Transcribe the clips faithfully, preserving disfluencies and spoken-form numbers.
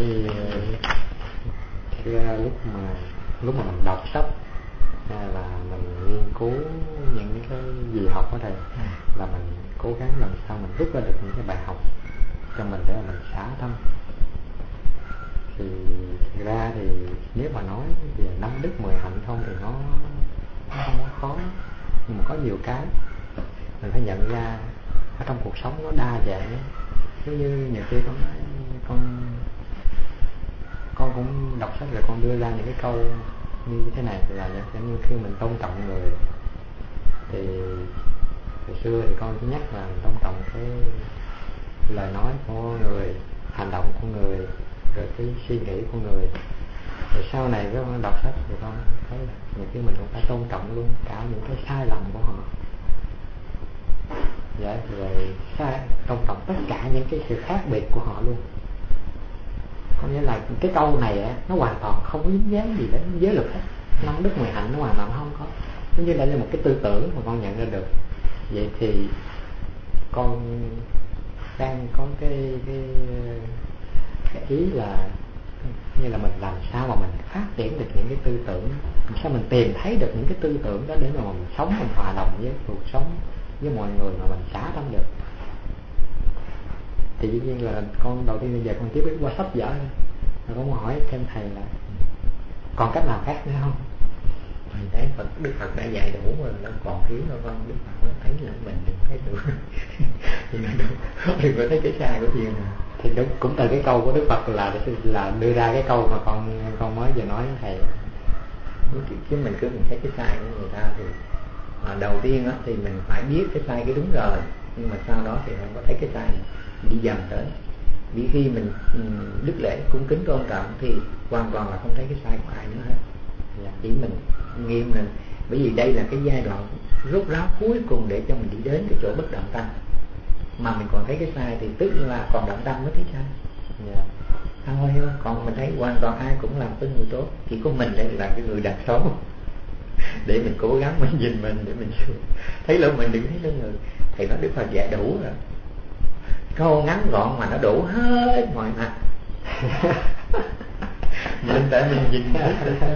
cái cái lúc mà lúc mà mình đọc sách hay là mình nghiên cứu những cái gì học ở đây là mình cố gắng làm sao mình rút ra được những cái bài học cho mình để mà mình xả tâm. Thì thực ra thì nếu mà nói về năm đức mười hạnh không thì nó, nó không có khó, nhưng mà có nhiều cái mình phải nhận ra ở trong cuộc sống nó đa dạng. Giống như nhiều khi con nói con con cũng đọc sách rồi con đưa ra những cái câu như thế này là giống như khi mình tôn trọng người thì hồi xưa thì con thứ nhất là tôn trọng cái lời nói của người, hành động của người, rồi cái suy nghĩ của người. Rồi sau này với con đọc sách thì con thấy là nhiều khi mình cũng phải tôn trọng luôn cả những cái sai lầm của họ. Dạ, rồi sai, tôn trọng tất cả những cái sự khác biệt của họ luôn. Có nghĩa là cái câu này á, nó hoàn toàn không có dính dáng gì đến giới luật hết. Năm đức mười hạnh nó hoàn toàn không có. Giống như đây là một cái tư tưởng mà con nhận ra được. Vậy thì con đang có cái cái, cái ý là như là mình làm sao mà mình phát triển được những cái tư tưởng, làm sao mình tìm thấy được những cái tư tưởng đó để mà mình sống, mình hòa đồng với cuộc sống, với mọi người mà mình xả tâm được. Thì dĩ nhiên là con đầu tiên bây giờ con chỉ biết qua sách vở thôi. Rồi con muốn hỏi thêm thầy là còn cách nào khác nữa không? Mình thấy Phật, Đức Phật đã dạy đủ rồi, nó còn thiếu đâu con. Đức Phật mới thấy là mình đừng thấy đủ thì nó đừng, đừng có thấy cái sai của thiên nào. Thì đúng, cũng từ cái câu của Đức Phật là là đưa ra cái câu mà con con mới vừa nói với thầy. Chứ mình cứ mình thấy cái sai của người ta thì à, đầu tiên á, thì mình phải biết cái sai cái đúng rồi, nhưng mà sau đó thì không có thấy cái sai này, đi dần tới. Vì khi mình um, đức lễ cung kính tôn trọng thì hoàn toàn là không thấy cái sai của ai nữa hết. Yeah. Chỉ mình nghiêm mình, bởi vì đây là cái giai đoạn rốt ráo cuối cùng để cho mình đi đến cái chỗ bất động tâm. Mà mình còn thấy cái sai thì tức là còn động tâm mới thấy sai. Yeah. Thôi hiểu không? Còn mình thấy hoàn toàn ai cũng làm cái người tốt, chỉ có mình đây là cái người đặt xấu. Để mình cố gắng mình nhìn mình để mình thấy lỗi mình, đừng thấy lỗi người. Thầy nói Đức Phật dạy đủ rồi, câu ngắn gọn mà nó đủ hết mọi mặt. Mình tại mình nhìn thấy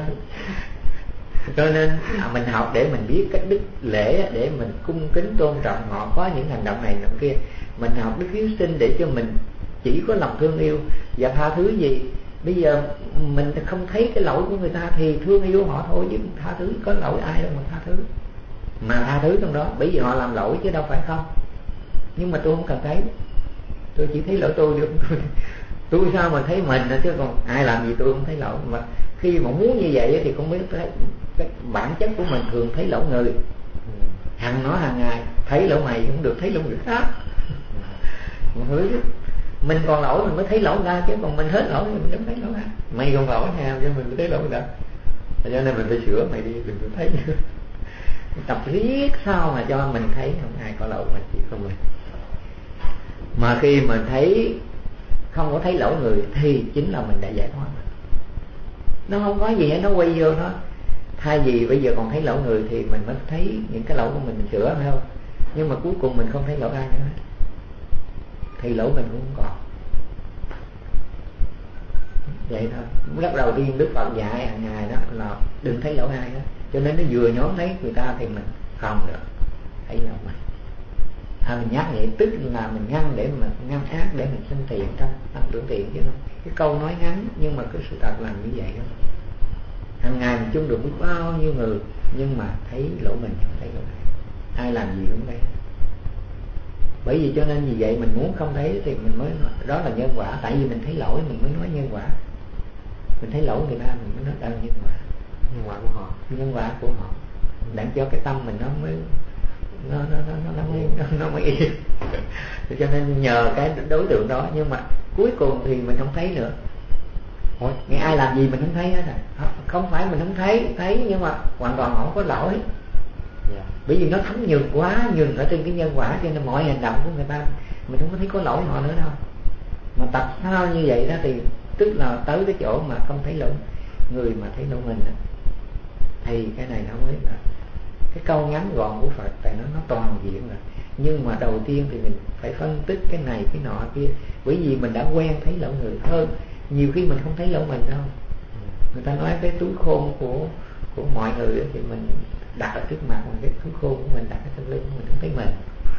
cho nên à, mình học để mình biết cách đức lễ, để mình cung kính tôn trọng họ có những hành động này động kia. Mình học đức hiếu sinh để cho mình chỉ có lòng thương yêu và tha thứ gì. Bây giờ mình không thấy cái lỗi của người ta thì thương yêu họ thôi, chứ tha thứ có lỗi ai đâu mà tha thứ. Mà tha thứ trong đó bởi vì họ làm lỗi chứ đâu phải không. Nhưng mà tôi không cần thấy, tôi chỉ thấy lỗi tôi được. Tôi, tôi sao mà thấy mình chứ còn ai làm gì tôi không thấy lỗi. Mà khi mà muốn như vậy thì không biết cái, cái bản chất của mình thường thấy lỗi người. Hằng nói hàng ngày thấy lỗi mày cũng được, thấy lỗi người khác. Mình còn lỗi mình mới thấy lỗi ra, chứ còn mình hết lỗi thì mình không thấy lỗi ra. Mày còn lỗi nào cho mình mới thấy lỗi ra. Cho nên mình phải sửa mày đi, đừng có thấy nữa. Tập riết sao mà cho mình thấy không ai có lỗi, mình chỉ có mình. Mà khi mình thấy không có thấy lỗi người thì chính là mình đã giải thoát. Nó không có gì hết, nó quay vô nó. Thay vì bây giờ còn thấy lỗi người thì mình mới thấy những cái lỗi của mình, mình sửa phải không? Nhưng mà cuối cùng mình không thấy lỗi ai nữa thì lỗi mình cũng không còn. Vậy thôi. Rất đầu tiên Đức Phật dạy hàng ngày đó là đừng thấy lỗi ai đó. Cho nên nó vừa nhóm thấy người ta thì mình không được thấy lỗi mình. À, mình nhắc vậy tức là mình ngăn để mình ngăn ác, để mình sinh thiện trong tăng trưởng thiện chứ không. Cái câu nói ngắn nhưng mà cái sự thật là như vậy đó. Hàng ngày mình chung được biết bao nhiêu người, nhưng mà thấy lỗi mình không thấy lỗi ai. Ai làm gì cũng thấy. Bởi vì cho nên vì vậy mình muốn không thấy thì mình mới nói, đó là nhân quả. Tại vì mình thấy lỗi mình mới nói nhân quả. Mình thấy lỗi người ta mình mới nói đâu nhân quả. Nhân quả của họ, nhân quả của họ. Để cho cái tâm mình nó mới nó nó nó nó mới nó, nó mới yên. Cho nên nhờ cái đối tượng đó, nhưng mà cuối cùng thì mình không thấy nữa. Ôi, nghe ai làm gì mình không thấy hết à. Không phải mình không thấy, thấy nhưng mà hoàn toàn không có lỗi. Yeah. Bởi vì nó thấm nhường quá, nhường ở trên cái nhân quả, cho nên mọi hành động của người ta mình không có thấy có lỗi họ nữa đâu. Mà tập sao như vậy đó thì tức là tới cái chỗ mà không thấy lỗi người mà thấy lỗi mình đó. Thì cái này nó mới là cái câu ngắn gọn của Phật, tại nó nó toàn diện rồi. Nhưng mà đầu tiên thì mình phải phân tích cái này cái nọ kia, bởi vì mình đã quen thấy lỗi người hơn. nhiều khi mình không thấy lỗi mình đâu. Người ta nói cái túi khôn của của mọi người thì mình đặt ở trước mặt mình, cái túi khôn của mình đặt ở trong lưng mình không thấy mình.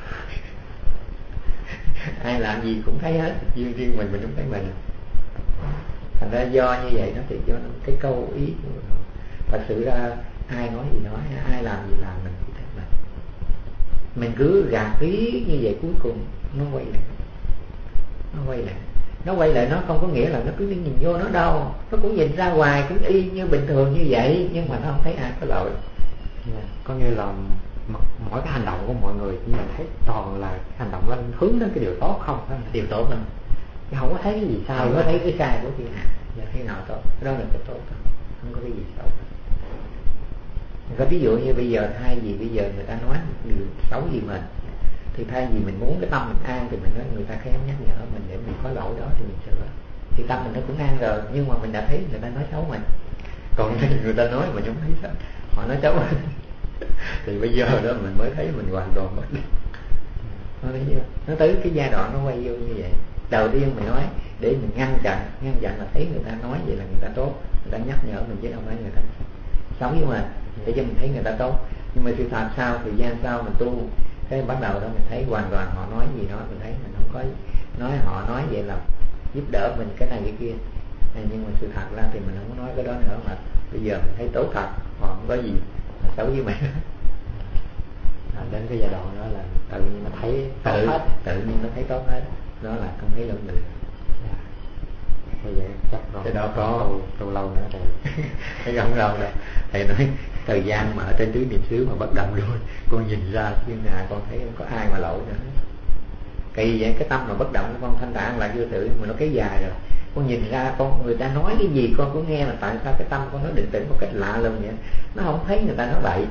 Ai làm gì cũng thấy hết, riêng riêng mình mình không thấy mình. Thành ra do như vậy nó thì do cái câu ý của mình. Thật sự ra ai nói gì nói, ai làm gì làm, mình chỉ thấy mình. Mình cứ gạt ý như vậy cuối cùng nó quay lại. Nó quay lại. Nó quay lại nó không có nghĩa là nó cứ đi nhìn vô nó đâu. Nó cũng nhìn ra ngoài cũng y như bình thường như vậy, nhưng mà nó không thấy ai có lỗi. Yeah. Có nghĩa là mỗi cái hành động của mọi người chỉ mình thấy toàn là hành động lên hướng đến cái điều tốt không, phải không? Điều tốt không? Không có thấy cái gì sai, không có thấy cái sai của thiên hạ. Yeah. Thế nào tốt, cái đó là cái tốt thôi. Không có cái gì xấu. Có ví dụ như bây giờ thay vì bây giờ người ta nói điều xấu gì mình, thì thay vì mình muốn cái tâm mình an thì mình nói người ta khéo nhắc nhở mình để mình có lỗi đó thì mình sửa, thì tâm mình nó cũng an rồi. Nhưng mà mình đã thấy người ta nói xấu mình, còn người ta nói mình không thấy sao, họ nói xấu mình thì bây giờ đó mình mới thấy mình hoàn toàn mất đi. Nó thấy chưa? Nó tới cái giai đoạn nó quay vô như vậy. Đầu tiên mình nói để mình ngăn chặn, ngăn chặn là thấy người ta nói vậy là người ta tốt, người ta nhắc nhở mình chứ không phải người ta xấu với mình, để cho mình thấy người ta tốt. Nhưng mà sự thật sau thời gian sau mình tu, cái bắt đầu đó mình thấy hoàn toàn họ nói gì đó mình thấy mình không có nói, họ nói vậy là giúp đỡ mình cái này cái kia, nhưng mà sự thật ra thì mình không có nói cái đó nữa, mà bây giờ mình thấy tốt thật, họ không có gì xấu với mình. À, đến cái giai đoạn đó là tự nhiên nó thấy tốt tự, hết, tự nhiên nó thấy tốt hết, đó là không thấy lỗi người. Yeah. Bây giờ chắc rồi cái đó có lâu, lâu lâu nữa rồi thấy không lâu đâu. Thầy nói thời gian mà ở trên tứ niệm xứ mà bất động rồi, con nhìn ra thiên hạ con thấy không có ai mà lỗi nữa. Kỳ vậy, cái tâm mà bất động của con thanh thản là vô tự mà nó kéo dài rồi, con nhìn ra con người ta nói cái gì con cũng nghe, mà tại sao cái tâm con nó định tĩnh một cách lạ lùng vậy, nó không thấy người ta nói bậy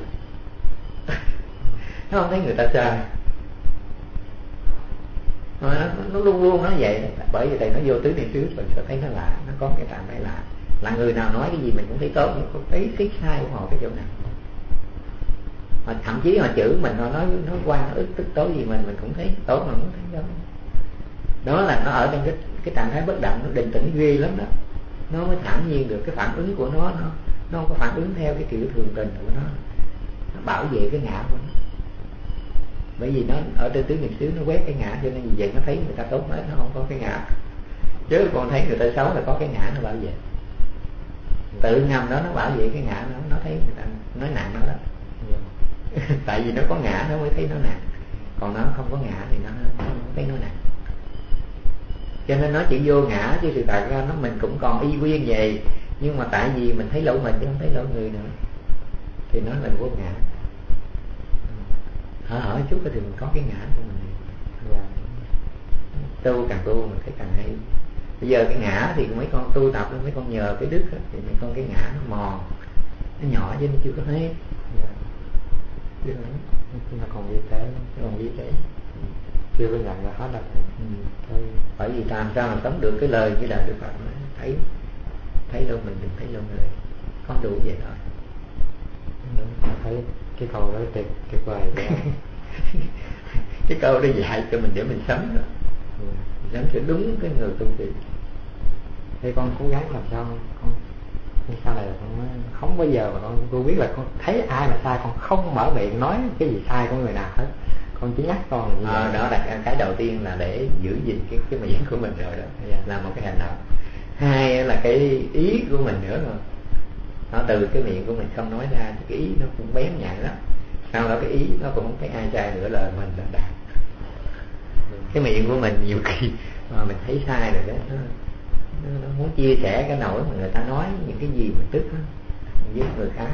nó không thấy người ta sai, nó, nó luôn luôn nó vậy. Bởi vì thầy nó vô tứ niệm xứ mình sẽ thấy nó lạ, nó có cái trạng thái lạ, là người nào nói cái gì mình cũng thấy tốt, nhưng không thấy cái sai của họ cái chỗ nào. Mà thậm chí họ chửi mình, họ nói nó quan ức tức tối gì mình mình cũng thấy tốt, mà cũng thấy đâu. Đó là nó ở trong cái cái trạng thái bất động, nó định tĩnh ghê lắm đó, nó mới thản nhiên được. Cái phản ứng của nó nó nó không có phản ứng theo cái kiểu thường tình của nó, nó bảo vệ cái ngã của nó. Bởi vì nó ở trên tứ niệm xứ nó quét cái ngã, cho nên vì vậy nó thấy người ta tốt hết, nó không có cái ngã. Chứ còn thấy người ta xấu là có cái ngã nó bảo vệ, tự ngầm đó nó bảo vệ cái ngã nó, nó thấy người ta nói nặng nó đó. Tại vì nó có ngã nó mới thấy nó nặng, còn nó không có ngã thì nó, nó không thấy nó nặng. Cho nên nó chỉ vô ngã, chứ sự thật ra nó mình cũng còn y nguyên vậy, nhưng mà tại vì mình thấy lỗi mình chứ không thấy lỗi người nữa, thì nó là vô ngã. Hở hở chút thì mình có cái ngã của mình. Và tu càng tu mình thấy càng hay. Bây giờ cái ngã thì mấy con tu tập, mấy con nhờ cái đức đó, thì mấy con cái ngã nó mòn, nó nhỏ chứ nó chưa có hết. Chứ nó còn vi tế, còn vi tế, chưa có nhận ra hết là ừ. Bởi vì làm sao mà sống được cái lời như là Đức Phật nói, thấy thấy đâu mình đừng thấy đâu người, có đủ vậy thôi. Đúng, thấy cái câu đó tuyệt tuyệt vời cái câu đó dạy cho mình để mình sống đó, ừ. Sống cho đúng cái người tu trì. Thì con cố gắng làm sao con sau này con không bao giờ mà con tôi biết là con thấy ai mà sai con không mở miệng nói cái gì sai của người nào hết, con chỉ nhắc con như à, vậy. Đó là cái đầu tiên là để giữ gìn cái cái miệng của mình rồi đó, yeah. Là một cái hành động. Hai là cái ý của mình nữa rồi, nó từ cái miệng của mình không nói ra thì cái ý nó cũng bén nhạy lắm. Sau đó cái ý nó cũng không thấy ai sai nữa là mình là đạt. Cái miệng của mình nhiều khi mà mình thấy sai rồi đó, nó, nó, nó muốn chia sẻ cái nỗi mà người ta nói những cái gì mình tức đó, với người khác,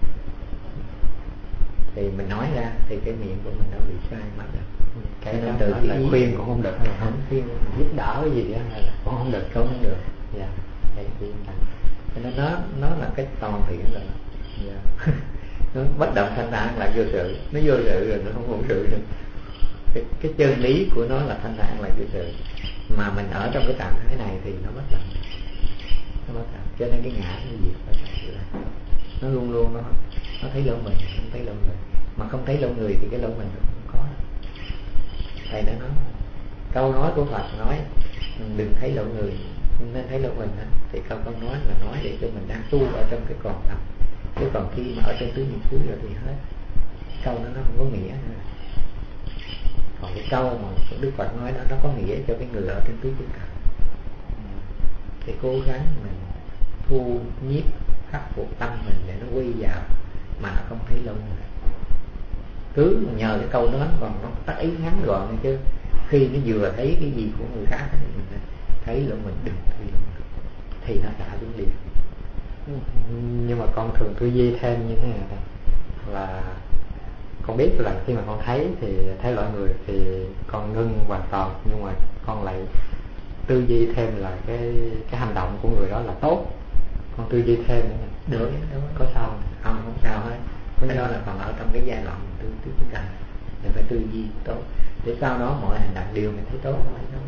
thì mình nói ra thì cái miệng của mình nó bị sai mất rồi. Cái nên từ cái khuyên cũng không được, không khuyên giúp đỡ cái gì đó cũng không được, không không được. Dạ, cái khuyên cho nên nó nó là cái toàn thiện rồi. Dạ. Nó bất động thanh thản là vô sự, nó vô sự rồi nó không hữu sự nữa. Cái, cái chân lý của nó là thanh thản là vô sự, mà mình ở trong cái trạng thái này thì nó bất động, nó bất động. Cho nên cái ngã nó gì nó luôn luôn nó nó thấy lỗi mình, không thấy lỗi người, mà không thấy lỗi người thì cái lỗi mình không có. Thầy đã nói câu nói của Phật nói đừng thấy lỗi người, nên thấy lộ mình đó. Thì câu con nói là nói để cho mình đang tu ở trong cái còn tập, chứ còn khi mà ở trên tứ niệm xứ rồi thì hết, câu đó nó không có nghĩa nữa. Còn cái câu mà Đức Phật nói đó, nó có nghĩa cho cái người ở trên tứ chúng cảnh. Thì cố gắng mình thu nhiếp khắc phục tâm mình để nó quy vào mà nó không thấy lâu nữa. Cứ nhờ cái câu đó còn nó tác ý ngắn gọn chứ khi nó vừa thấy cái gì của người khác thì mình thấy là mình đừng thì, thì nó xả xuống liền. Nhưng mà con thường tư duy thêm như thế này đây, là con biết là khi mà con thấy thì thấy loại người thì con ngưng hoàn toàn, nhưng mà con lại tư duy thêm là cái cái hành động của người đó là tốt, con tư duy thêm nữa này. Được, đúng. Có sao không? Không, không sao hết. Cái đó là còn ở trong cái giai đoạn tư tư chúng ta mình phải tư duy tốt để sau đó mọi hành động đều mình thấy tốt không đâu.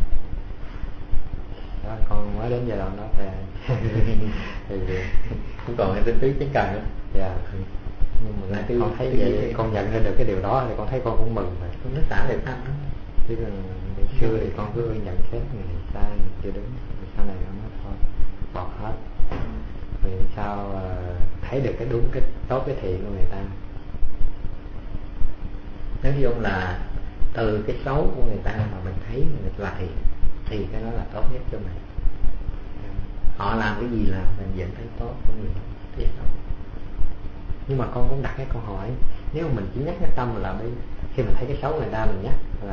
Đó, con mới đến giai đoạn đó thì thì cũng còn cái tứ chứng cần nữa. Dạ. Nhưng mà là tư, con thấy tư vậy, vậy, con nhận ra được cái điều đó thì con thấy con cũng mừng rồi. Con nó xả về tâm đó. Chứ còn ngày xưa thì con cứ nhận xét người này sai, người kia đúng, rồi sau này nó nói thôi bỏ hết. Vì sao thấy được cái đúng, cái tốt, cái thiện của người ta. Nói chung là từ cái xấu của người ta mà mình thấy mình là thiện thì cái đó là tốt nhất cho mình. Họ làm cái gì là mình vẫn thấy tốt, không gì thì xấu. Nhưng mà con cũng đặt cái câu hỏi, nếu mà mình chỉ nhắc cái tâm là bây khi mình thấy cái xấu người ta mình nhắc là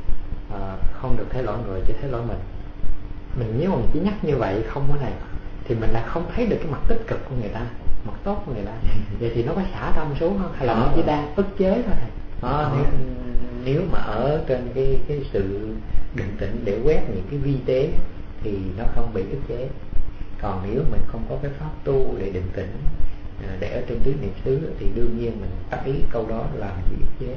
uh, không được thấy lỗi người, chỉ thấy lỗi mình. Mình nếu mà mình chỉ nhắc như vậy không có này thì mình lại không thấy được cái mặt tích cực của người ta, mặt tốt của người ta. Vậy thì nó có xả tâm xuống không? Hay là nó chỉ đang ức chế thôi thầy? Đó, nếu, nếu mà ở trên cái cái sự định tĩnh để quét những cái vi tế thì nó không bị ức chế. Còn nếu mình không có cái pháp tu để định tĩnh để ở trên tứ niệm xứ thì đương nhiên mình tác ý câu đó là bị ức chế.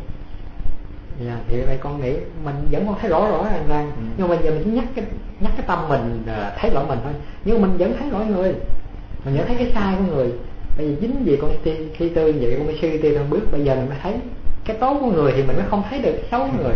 Dạ, thì vậy con nghĩ mình vẫn không thấy rõ rõ ràng ràng, ừ. Nhưng mà bây giờ mình chỉ nhắc cái nhắc cái tâm mình thấy lỗi mình thôi, nhưng mà mình vẫn thấy lỗi người, mình vẫn thấy cái sai của người. Bây giờ chính vì con thi, thi tư vậy con mới suy tư trong bước bây giờ mình mới thấy cái tốt của người thì mình mới không thấy được cái xấu của người.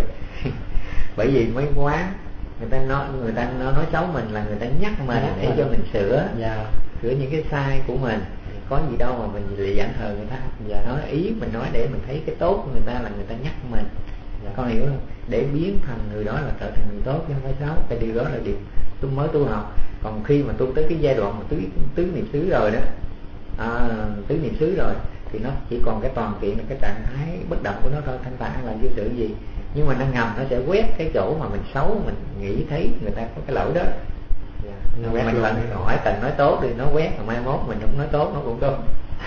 Bởi vì mấy quán người ta nói người ta nói xấu mình là người ta nhắc mình nhắc để mình. Cho mình sửa, dạ. Sửa những cái sai của mình. Có gì đâu mà mình lại giảng hờ người ta. Dạ. Nói ý mình nói để mình thấy cái tốt của người ta là người ta nhắc mình. Dạ. Con hiểu không? Để biến thành người đó là trở thành người tốt chứ không phải xấu. Cái điều đó là điều tôi mới tu học. Còn khi mà tu tới cái giai đoạn mà tứ tứ niệm xứ rồi đó, à, tứ niệm xứ rồi thì nó chỉ còn cái toàn kiện là cái trạng thái bất động của nó thôi, thanh tạng là dư sự gì. Nhưng mà nó ngầm nó sẽ quét cái chỗ mà mình xấu, mình nghĩ thấy người ta có cái lỗi đó. Yeah. Mình lần hỏi cần nói tốt thì nó quét, mà mai mốt mình không nói tốt nó cũng tốt.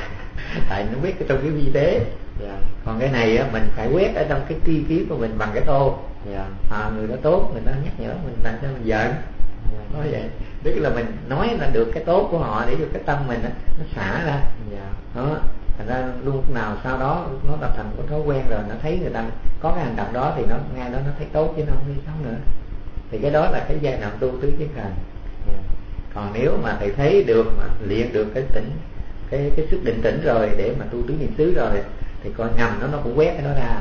Tại nó quét trong cái vi tế. Yeah. Còn cái này á, mình phải quét ở trong cái tri kiến của mình bằng cái tô. Yeah. À, người đó tốt, người ta nhắc nhở mình làm sao mình giận. Yeah. Nói vậy. Tức là mình nói là được cái tốt của họ để cho cái tâm mình á, nó xả ra. Yeah. Đó. Thành ra lúc nào sau đó nó tập thành cái thói quen rồi, nó thấy người ta có cái hành động đó thì nó ngay đó nó thấy tốt chứ nó không thấy xấu nữa. Thì cái đó là cái giai đoạn tu tứ chứng hành. Yeah. Còn nếu mà thầy thấy được mà luyện được cái tỉnh cái cái sức định tĩnh rồi để mà tu tứ niệm xứ rồi thì coi ngầm nó nó cũng quét cái đó ra.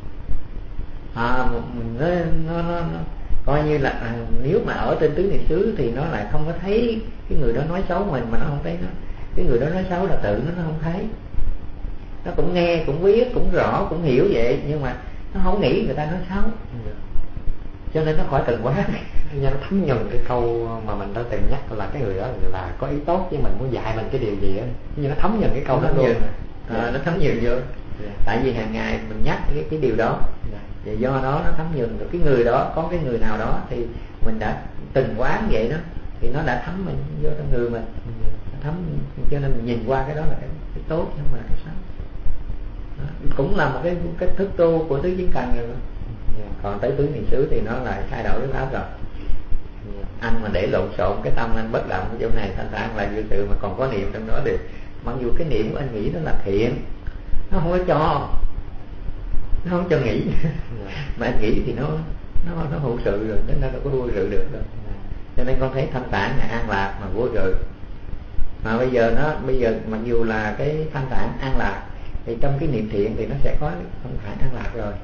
À, nó, nó, nó, nó coi như là à, nếu mà ở trên tứ niệm xứ thì nó lại không có thấy cái người đó nói xấu mình, mà nó không thấy nó cái người đó nói xấu là tự nó nó không thấy. Nó cũng nghe cũng biết cũng rõ cũng hiểu vậy, nhưng mà nó không nghĩ người ta nói xấu. Yeah. Cho nên nó khỏi cần quá. Nó thấm nhuần cái câu mà mình đã từng nhắc là cái người đó là có ý tốt chứ mình muốn dạy mình cái điều gì á, nhưng nó thấm nhuần cái câu đó luôn. À, nó thấm nhuần vô. Yeah. Tại vì hàng ngày mình nhắc cái cái điều đó. Yeah. Và do đó nó thấm nhuần được cái người đó, có cái người nào đó thì mình đã từng quán vậy đó thì nó đã thấm mình vô trong người mình. Yeah. Nó thấm, cho nên mình nhìn qua cái đó là cái, cái tốt chứ không phải là cái xấu. Đó. Cũng là một cái cách thức tu của tứ chứng cần rồi đó. Yeah. Còn tới tứ niệm xứ thì nó lại thay đổi cái pháp rồi. Yeah. Anh mà để lộn xộn cái tâm anh bất động cái chỗ này thanh thản lại dự sự mà còn có niệm trong đó thì mặc dù cái niệm của anh nghĩ nó là thiện, nó không có cho nó không cho nghĩ. Yeah. Mà anh nghĩ thì nó nó nó hữu sự rồi, nên nó đâu có vô sự được đâu. Yeah. Cho nên con thấy thanh tản là an lạc mà vô sự. Mà bây giờ nó bây giờ mặc dù là cái thanh tản an lạc thì trong cái niệm thiện thì nó sẽ có thanh tản an lạc rồi,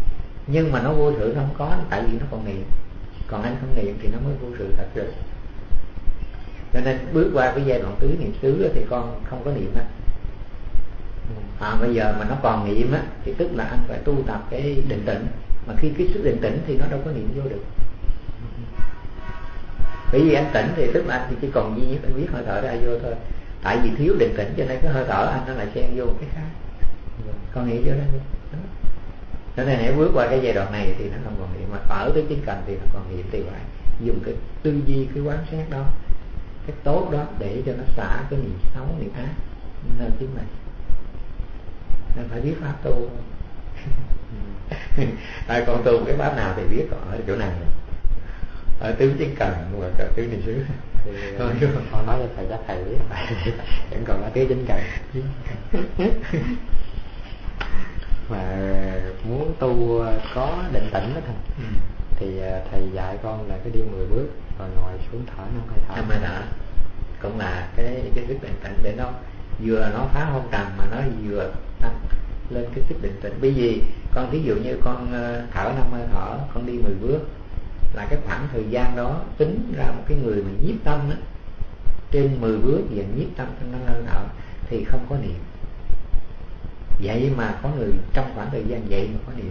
nhưng mà nó vô sự nó không có, tại vì nó còn niệm. Còn anh không niệm thì nó mới vô sự thật rồi. Cho nên bước qua cái giai đoạn tứ niệm xứ thì con không có niệm á. À, bây giờ mà nó còn niệm á thì tức là anh phải tu tập cái định tĩnh, mà khi cái sức định tĩnh thì nó đâu có niệm vô được. Bởi vì anh tĩnh thì tức là anh chỉ còn duy nhất anh biết hơi thở ra vô thôi. Tại vì thiếu định tĩnh cho nên cái hơi thở anh nó lại xen vô một cái khác. Con nghĩ vô đó. Cho nên hãy bước qua cái giai đoạn này thì nó không còn niệm, mà ở tới chính cần thì nó còn niệm, thì phải dùng cái tư duy, cái quán sát đó, cái tốt đó để cho nó xả cái niệm xấu, niệm ác nên chính mình. Nên phải biết pháp tu. Ai con tu cái pháp nào thì biết, còn ở chỗ này ở tứ chính cần hoặc là tứ niệm xứ thì con nói cho thầy chắc thầy biết vẫn còn ở tứ chính cần. Mà muốn tu có định tĩnh đó thầy, ừ. thì thầy dạy con là cái đi mười bước rồi ngồi xuống thở năm hơi thở. Năm hơi thở cũng là cái cái sức định tĩnh để nó vừa nó phá hôn trầm mà nó vừa tăng lên cái sức định tĩnh. Bởi vì con thí dụ như con thở năm hơi thở, con đi mười bước là cái khoảng thời gian đó tính ra một cái người mà nhiếp tâm á, trên mười bước và nhiếp tâm trong năm hơi thở thì không có niệm. Vậy mà có người trong khoảng thời gian vậy mà có niệm,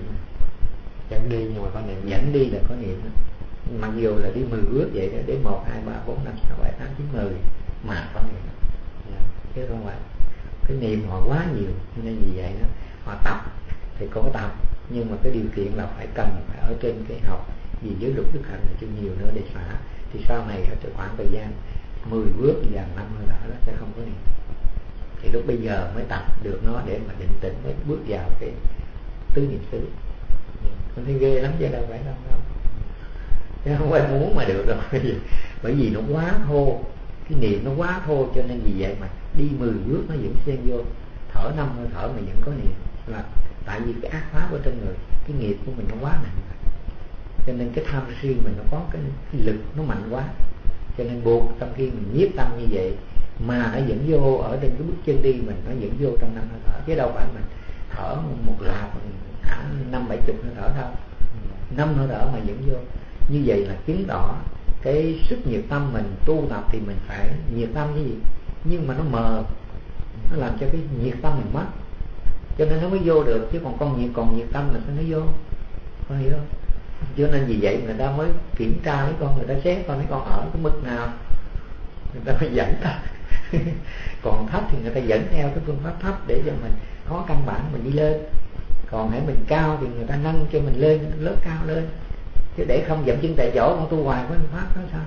dẫn đi nhưng mà có niệm, dẫn đi là có niệm. Mặc dù là đi mười bước vậy đó, đến một, hai, ba, bốn, năm, sáu, bảy, tám, chín, mười mà có niệm. Yeah. Chứ không phải cái niệm họ quá nhiều. Nên vì vậy đó, họ tập thì có tập, nhưng mà cái điều kiện là phải cần phải ở trên cái học vì giới luật đức hạnh là chưa nhiều nữa để xả. Thì sau này ở khoảng thời gian mười bước và năm hơi thở nó sẽ không có niệm. Thì lúc bây giờ mới tập được nó để mà định tĩnh, mới bước vào cái tứ niệm xứ. Con thấy ghê lắm chứ đâu phải đâu đâu. Chứ không phải muốn mà được đâu. Bởi vì nó quá thô, cái niệm nó quá thô, cho nên vì vậy mà đi mười bước nó vẫn xen vô. Thở năm hơi thở mà vẫn có niệm, là tại vì cái ác pháp ở trong người, cái nghiệp của mình nó quá nặng, cho nên cái tham si mình nó có cái, cái lực nó mạnh quá, cho nên buộc trong khi mình nhiếp tâm như vậy mà nó vẫn vô ở trên cái bước chân đi mình, nó vẫn vô trong năm hơi thở, chứ đâu phải mình thở một loạt hẳn năm bảy chục hơi thở đâu, năm hơi thở mà vẫn vô. Như vậy là chứng tỏ cái sức nhiệt tâm mình tu tập thì mình phải nhiệt tâm cái gì, nhưng mà nó mờ, nó làm cho cái nhiệt tâm mình mất, cho nên nó mới vô được. Chứ còn con nhiệt còn nhiệt tâm là sao nó vô, con hiểu không? Cho nên vì vậy người ta mới kiểm tra mấy con, người ta xét coi mấy con ở cái mức nào, người ta mới dẫn ta. Còn thấp thì người ta dẫn theo cái phương pháp thấp để cho mình có căn bản mình đi lên. Còn hãy mình cao thì người ta nâng cho mình lên lớp cao lên, chứ để không dậm chân tại chỗ con tu hoài với phương pháp đó sao?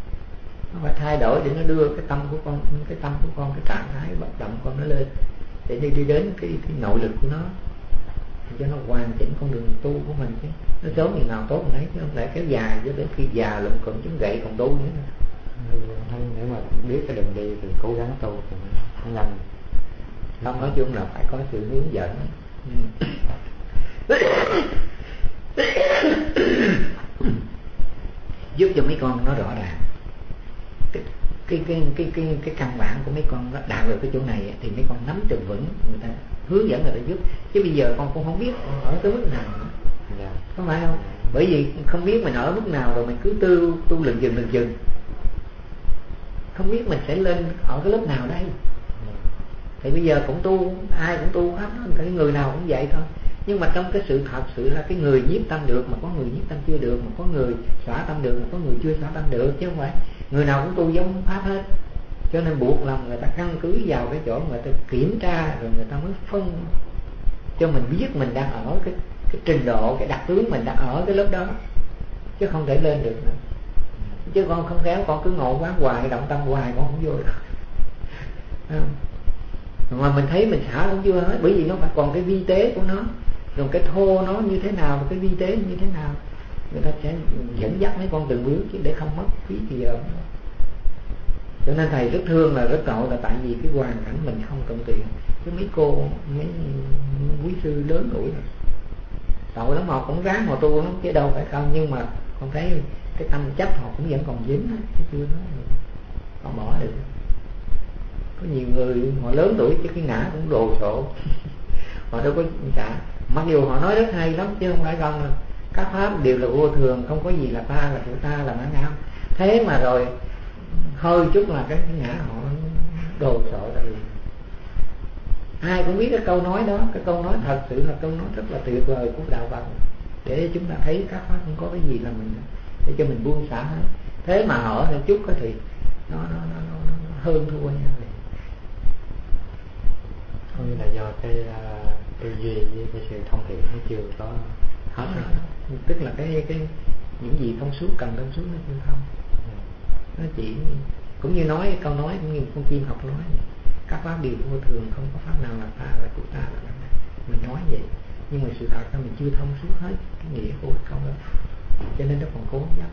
Nó phải thay đổi để nó đưa cái tâm của con, cái tâm của con, cái trạng thái bất động con nó lên, để đi đi đến cái, cái nội lực của nó, cho nó hoàn chỉnh con đường tu của mình. Chứ nó sớm thì nào tốt đấy, chứ không lại kéo dài cho đến khi già lụm còn chống gậy còn tu nữa. Nếu mà biết cái đường đi thì cố gắng tu thì nó nhanh. Không, nói chung là phải có sự hướng dẫn. Giúp cho mấy con nó rõ ràng cái cái cái cái cái, cái căn bản của mấy con nó đạt được cái chỗ này thì mấy con nắm được vững, người ta hướng dẫn người ta giúp. Chứ bây giờ con cũng không biết ở tới mức nào nữa. Yeah. Có phải không? Yeah. Bởi vì không biết mình ở mức nào rồi mình cứ tu tu lừng chừng lừng chừng, không biết mình sẽ lên ở cái lớp nào đây. Yeah. Thì bây giờ cũng tu, ai cũng tu pháp đó, cái người nào cũng vậy thôi. Nhưng mà trong cái sự thật sự là cái người nhiếp tâm được, mà có người nhiếp tâm chưa được, mà có người xóa tâm được, mà có người chưa xóa tâm được, chứ không phải người nào cũng tu giống pháp hết. Cho nên buộc lòng người ta căn cứ vào cái chỗ người ta kiểm tra, rồi người ta mới phân cho mình biết mình đang ở cái cái trình độ, cái đặc tướng mình đang ở cái lớp đó, chứ không thể lên được nữa. Chứ con không khéo con cứ ngộ quán hoài, động tâm hoài, con không vô được. Mà mình thấy mình xả cũng chưa hết, bởi vì nó phải còn cái vi tế của nó, rồi cái thô nó như thế nào, cái vi tế như thế nào, người ta sẽ dẫn dắt mấy con từng bước, chứ để không mất phí thì giờ. Cho nên thầy rất thương là rất tội là tại vì cái hoàn cảnh mình không cần tiền, chứ mấy cô, mấy quý sư lớn tuổi rồi tội lắm, họ cũng ráng họ tu lắm chứ đâu phải không. Nhưng mà con thấy cái tâm chấp họ cũng vẫn còn dính, chứ chưa nói họ bỏ được. Có nhiều người họ lớn tuổi chứ cái ngã cũng đồ sộ. Họ đâu có cả, mặc dù họ nói rất hay lắm chứ không phải không là các pháp đều là vô thường, không có gì là ta, là của ta, là ngã ngã. Thế mà rồi hơi chút là cái, cái ngã họ đồ sộ ra liền. Ai cũng biết cái câu nói đó, cái câu nói thật sự là câu nói rất là tuyệt vời của đạo Phật, để chúng ta thấy các pháp không có cái gì là mình, để cho mình buông xả hết. Thế mà hỏi một chút thì nó nó nó, nó, nó hơn thua nhau liền. Có nghĩa là do cái uh, tư duy với cái sự thông hiểu nó chưa có hết à, rồi. Tức là cái cái những gì thông suốt, cần thông suốt nó chưa thông. Nó chỉ cũng như nói câu nói, cũng như con chim học nói, các pháp đều vô thường, không có pháp nào là ta, là của ta, là mình nói vậy, nhưng mà sự thật là mình chưa thông suốt hết cái nghĩa của cái câu đó, cho nên nó còn cố chấp.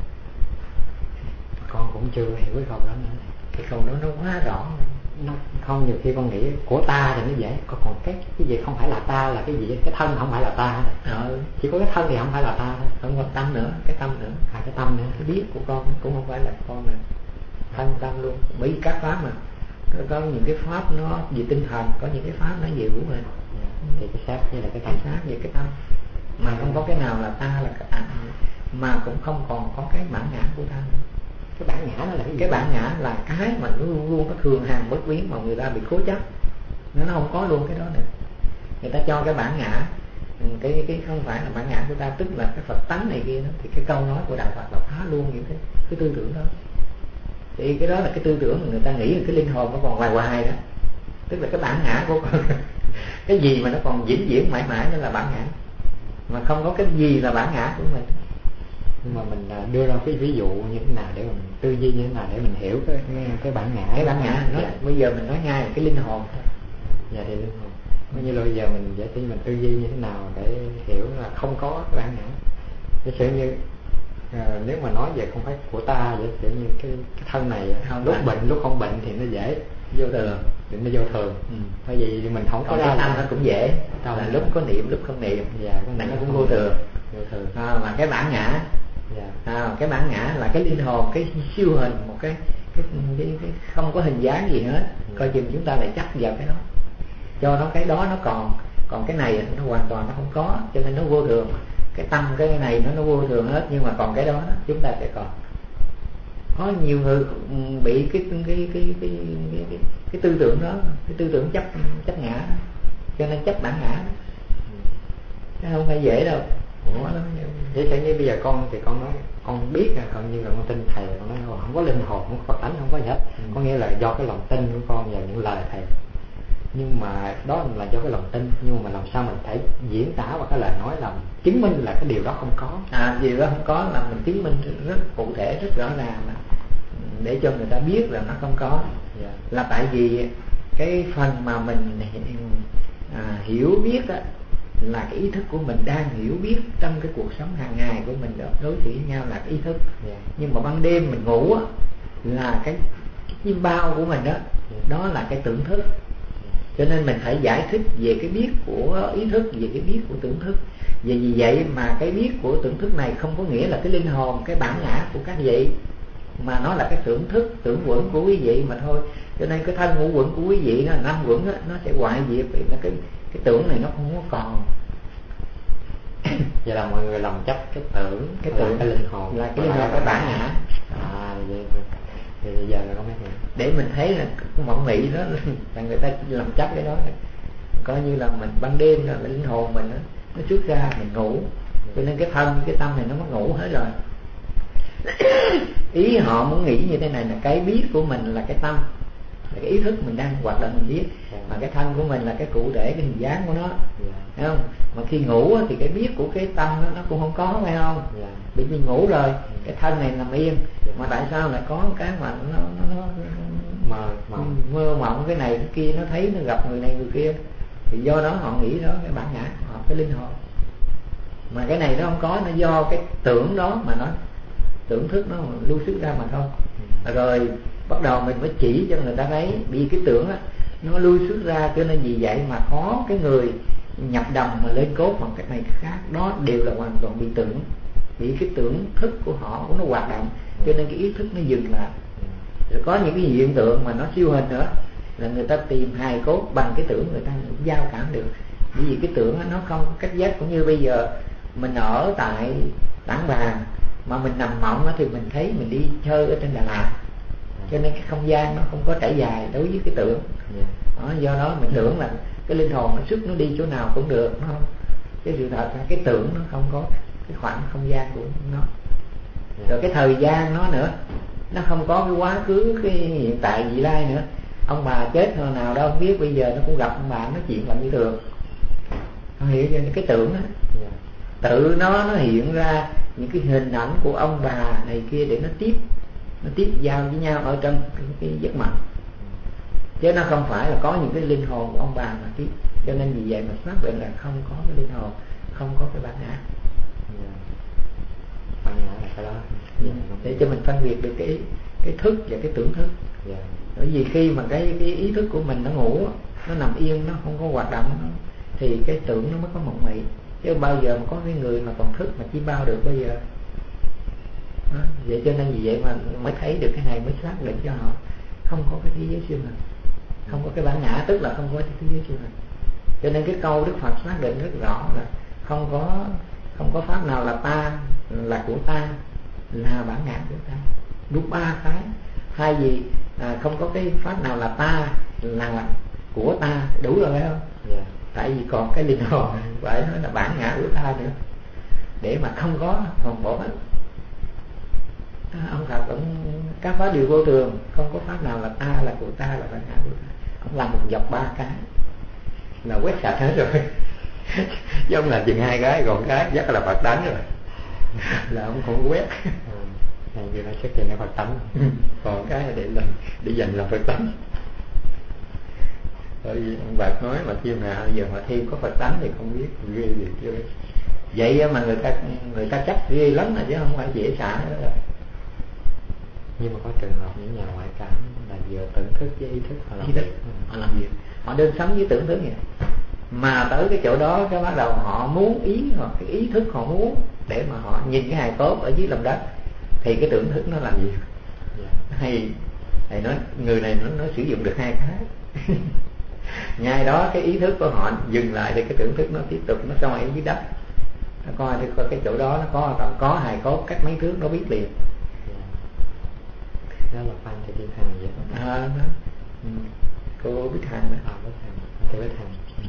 Con cũng chưa hiểu cái câu đó nữa. Cái câu đó nó quá rõ. Nó không, nhiều khi con nghĩ của ta thì nó dễ, còn còn cái cái gì không phải là ta là cái gì, cái thân không phải là ta ờ. Chỉ có cái thân thì không phải là ta thôi, không có tâm nữa, cái tâm nữa, à cái tâm nữa, cái biết của con cũng không phải là con nữa, thân tâm luôn. Bởi vì các pháp mà có, có những cái pháp nó về tinh thần, có những cái pháp nó về hữu hình, thì cái xác như là cái cái tâm, xác về cái tâm, mà không có cái nào là ta, là cái ảnh, mà cũng không còn có cái bản ngã của ta nữa. Cái bản ngã đó là cái gì? Cái bản ngã là cái mà nó luôn luôn nó thường hàng bất biến, mà người ta bị cố chấp, nó không có luôn cái đó nữa. Người ta cho cái bản ngã, cái cái không phải là bản ngã của ta, tức là cái Phật tánh này kia đó, thì cái câu nói của đạo Phật là phá luôn những cái cái tư tưởng đó. Thì cái đó là cái tư tưởng mà người ta nghĩ là cái linh hồn nó còn hoài hoài đó, tức là cái bản ngã của con. Cái gì mà nó còn vĩnh viễn mãi mãi nó là bản ngã, mà không có cái gì là bản ngã của mình. Nhưng mà mình đưa ra cái ví dụ như thế nào để mình tư duy như thế nào để mình hiểu cái cái bản ngã. Cái bản ngã nó, dạ. Bây giờ mình nói ngay là cái linh hồn thôi. Dạ thì linh hồn. Coi như là bây giờ mình giải thích mình tư duy như thế nào để hiểu là không có cái bản ngã. Giả sử như à, nếu mà nói về không phải của ta, giả sử như cái, cái thân này không, lúc bệnh lúc không bệnh thì nó dễ vô thường, thì nó vô thường. Ừ. Bởi vì mình không có cái tâm nó cũng dễ, đâu là lúc có niệm lúc không niệm, dạ, cái này nó cũng vô thường. Vô thường. À, mà cái bản ngã, dạ. à, cái bản ngã là cái linh hồn, cái siêu hình, một cái cái, cái, cái không có hình dáng gì hết. Ừ. Coi chừng chúng ta lại chấp vào cái đó, cho nó cái đó nó còn, còn cái này nó hoàn toàn nó không có, cho nên nó vô thường. Cái tâm cái này nó nó vô thường hết, nhưng mà còn cái đó, đó chúng ta sẽ còn. Có nhiều người bị cái cái cái cái cái, cái, cái, cái tư tưởng đó, cái tư tưởng chấp chấp ngã đó. Cho nên chấp bản ngã đó. Chứ không phải dễ đâu. Ủa lắm. Vậy thế như bây giờ con thì con nói con biết là coi như là con tin thầy, con nói không có linh hồn, không có Phật tánh, không có gì hết. Ừ. Có nghĩa là do cái lòng tin của con vào những lời thầy. Nhưng mà đó là do cái lòng tin, nhưng mà làm sao mình phải diễn tả vào cái lời nói là chứng minh là cái điều đó không có. À, điều đó không có là mình chứng minh rất cụ thể, rất rõ ràng mà, để cho người ta biết là nó không có. Yeah. Là tại vì cái phần mà mình à, hiểu biết á, là cái ý thức của mình đang hiểu biết trong cái cuộc sống hàng ngày của mình đó, đối xử với nhau là cái ý thức. Yeah. Nhưng mà ban đêm mình ngủ á, là cái, cái chim bao của mình đó, yeah. Đó là cái tưởng thức. Cho nên mình phải giải thích về cái biết của ý thức, về cái biết của tưởng thức. Vì vì vậy mà cái biết của tưởng thức này không có nghĩa là cái linh hồn, cái bản ngã của các vị, mà nó là cái tưởng thức, tưởng quẩn của quý vị mà thôi. Cho nên cái thân ngũ quẩn của quý vị nó là năm quẩn đó, nó sẽ hoại diệt, vì cái cái tưởng này nó không có còn. Vậy là mọi người lầm chấp cái tưởng, cái tưởng cái linh hồn, là cái linh hồn, cái bản ngã. À, vậy thì bây giờ là có mấy hiểu. Để mình thấy là mộng mị đó là người ta làm chấp cái đó, coi như là mình ban đêm là linh hồn mình đó, nó xuất ra mình ngủ, cho nên cái thân cái tâm này nó mất ngủ hết rồi. Ý họ muốn nghĩ như thế này là cái biết của mình là cái tâm, là cái ý thức mình đang hoạt động mình biết, mà cái thân của mình là cái cụ thể, cái hình dáng của nó, thấy không? Mà khi ngủ thì cái biết của cái tâm nó, nó cũng không có, phải không? Bị mình ngủ rồi, cái thân này nằm yên, mà tại sao lại có cái mà nó nó, nó mơ mộng, mơ mộng cái này cái kia, nó thấy nó gặp người này người kia, thì do đó họ nghĩ đó cái bản ngã họ, cái linh hồn. Mà cái này nó không có, nó do cái tưởng đó mà nó tưởng thức nó lưu xuất ra mà thôi. Rồi bắt đầu mình mới chỉ cho người ta thấy, vì cái tưởng á nó lưu xuất ra, cho nên vì vậy mà có cái người nhập đồng mà lên cốt bằng cái này cái khác, đó đều là hoàn toàn bị tưởng, bị cái tưởng thức của họ của nó hoạt động, cho nên cái ý thức nó dừng lại. Rồi có những cái hiện tượng mà nó siêu hình nữa, là người ta tìm hài cốt bằng cái tưởng, người ta giao cảm được. Bởi vì cái tưởng nó không có cách giác, cũng như bây giờ mình ở tại Tảng Bàng mà mình nằm mộng thì mình thấy mình đi chơi ở trên Đà Lạt, cho nên cái không gian nó không có trải dài đối với cái tưởng. Đó, do đó mình tưởng là cái linh hồn nó xuất nó đi chỗ nào cũng được, nó không. Cái sự thật là cái tưởng nó không có cái khoảng không gian của nó. Rồi cái thời gian nó nữa, nó không có cái quá khứ, cái hiện tại vị lai nữa. Ông bà chết hồi nào đâu không biết, bây giờ nó cũng gặp ông bà nói chuyện làm như thường. Không hiểu cho cái tưởng đó. Tự nó nó hiện ra những cái hình ảnh của ông bà này kia để nó tiếp nó tiếp giao với nhau ở trong cái, cái giấc mộng, chứ nó không phải là có những cái linh hồn của ông bà mà tiếp. Cho nên vì vậy mà xác định là không có cái linh hồn, không có cái bản ngã. Bản ngã là cái đó. Để cho mình phân biệt được cái cái thức và cái tưởng thức. Bởi vì khi mà cái cái ý thức của mình nó ngủ, nó nằm yên, nó không có hoạt động, nó, thì cái tưởng nó mới có mộng mị. Chứ bao giờ mà có cái người mà còn thức mà chỉ bao được bây giờ. Đó. Vậy cho nên vì vậy mà mới thấy được cái này, mới xác định cho họ không có cái thế giới siêu hình, không có cái bản ngã, tức là không có cái thế giới siêu hình. Cho nên cái câu Đức Phật xác định rất rõ là không có không có pháp nào là ta, là của ta, là bản ngã của ta. Đúng ba cái. Thay vì à, không có cái pháp nào là ta, là của ta, đủ rồi phải không? Yeah. Tại vì còn cái linh hồn phải nói là bản ngã của ta nữa, để mà không có hoàn bổ hết. Ông Phật cũng các pháp đều vô thường, không có pháp nào là ta, là của ta, là bản ngã của ta. Ông làm một dọc ba cái là quét sạch hết rồi. Chứ ông làm chừng hai cái, còn cái chắc là Phật đánh rồi. Là ông không quét. Này như nó xuất hiện cái Phật tánh. Còn cái là để làm để dành làm Phật tánh. Bởi vì ông Phật nói mà khi nào giờ mà thêm có Phật tánh thì không biết ghê gì chưa. Vậy mà người ta người ta chắc ghê lắm rồi chứ không phải dễ xả nữa rồi. Nhưng mà có trường hợp những nhà ngoại cảm là vừa tưởng thức với ý thức họ làm việc. Họ làm việc, họ đơn sống với tưởng thức vậy. Mà tới cái chỗ đó cái bắt đầu họ muốn ý, hoặc cái ý thức họ muốn để mà họ nhìn cái hài cốt ở dưới lòng đất, thì cái tưởng thức nó làm gì? Yeah. Hay hay nói người này nó, nó sử dụng được hai cái. Ngay đó cái ý thức của họ dừng lại thì cái tưởng thức nó tiếp tục nó soi ở dưới đất, nó coi thì coi cái chỗ đó nó có còn có hài cốt cách mấy thước nó biết liền. Đó là Phan Thị Bích Hằng vậy đó. À, đó. Ừ. Cô Bích Hằng đó. À, Bích Hằng, Thị Bích Hằng. Ừ.